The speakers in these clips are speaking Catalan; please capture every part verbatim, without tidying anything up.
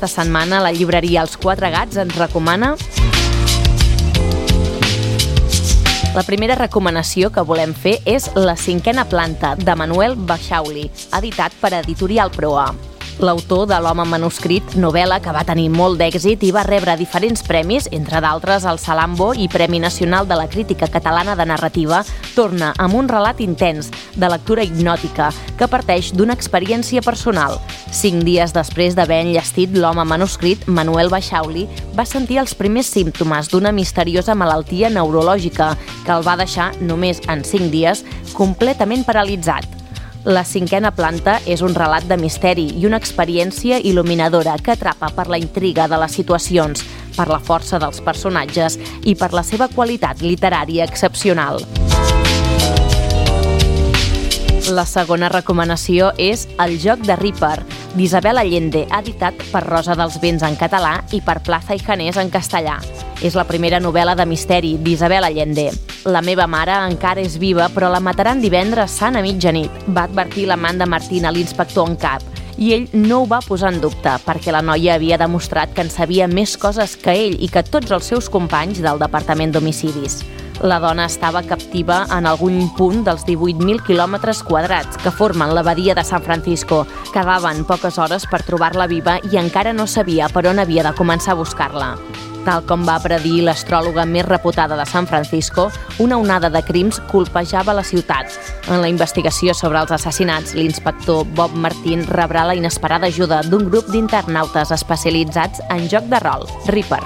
Aquesta setmana la llibreria Els Quatre Gats ens recomana... La primera recomanació que volem fer és La cinquena planta, de Manuel Baixauli, editat per Editorial Proa. L'autor de L'home manuscrit, novel·la que va tenir molt d'èxit i va rebre diferents premis, entre d'altres el Salambo i Premi Nacional de la Crítica Catalana de Narrativa, torna amb un relat intens, de lectura hipnòtica, que parteix d'una experiència personal. Cinc dies després d'haver enllestit L'home manuscrit, Manuel Baixauli va sentir els primers símptomes d'una misteriosa malaltia neurològica que el va deixar, només en cinc dies, completament paralitzat. La cinquena planta és un relat de misteri i una experiència il·luminadora que atrapa per la intriga de les situacions, per la força dels personatges i per la seva qualitat literària excepcional. La segona recomanació és El joc de Ripper, d'Isabel Allende, editat per Rosa dels Vents en català i per Plaza i Janés en castellà. És la primera novel·la de misteri d'Isabel Allende. La meva mare encara és viva, però la mataran divendres sant a mitjanit, va advertir l'Amanda Martín a l'inspector en cap. I ell no ho va posar en dubte, perquè la noia havia demostrat que en sabia més coses que ell i que tots els seus companys del Departament d'Homicidis. La dona estava captiva en algun punt dels divuit mil quilòmetres quadrats que formen la badia de San Francisco. Quedaven poques hores per trobar-la viva i encara no sabia per on havia de començar a buscar-la. Tal com va predir l'astròloga més reputada de San Francisco, una onada de crims colpejava la ciutat. En la investigació sobre els assassinats, l'inspector Bob Martin rebrà la inesperada ajuda d'un grup d'internautes especialitzats en joc de rol, Ripper.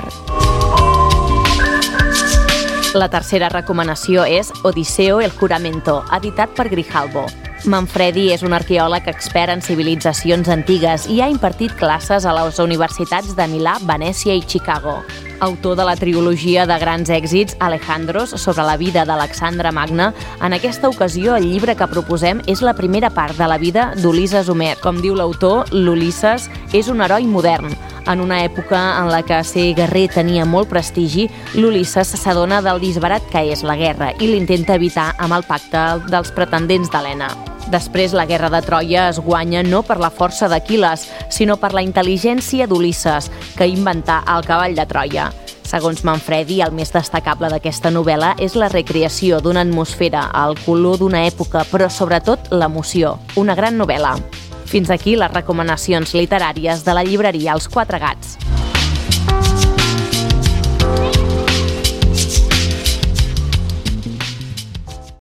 La tercera recomanació és Odisseo el Juramento, editat per Grijalbo. Manfredi és un arqueòleg expert en civilitzacions antigues i ha impartit classes a les universitats de Milà, Venècia i Chicago. Autor de la trilogia de grans èxits Alejandros sobre la vida d'Alexandre Magne, en aquesta ocasió el llibre que proposem és la primera part de la vida d'Ulisses Homer. Com diu l'autor, l'Ulisses és un heroi modern. En una època en la que ser guerrer tenia molt prestigi, l'Ulisses s'adona del disbarat que és la guerra i l'intenta evitar amb el pacte dels pretendents d'Helena. Després, la guerra de Troia es guanya no per la força d'Aquil·les, sinó per la intel·ligència d'Ulisses, que inventà el cavall de Troia. Segons Manfredi, el més destacable d'aquesta novel·la és la recreació d'una atmosfera, el color d'una època, però sobretot l'emoció. Una gran novel·la. Fins aquí les recomanacions literàries de la llibreria Els Quatre Gats.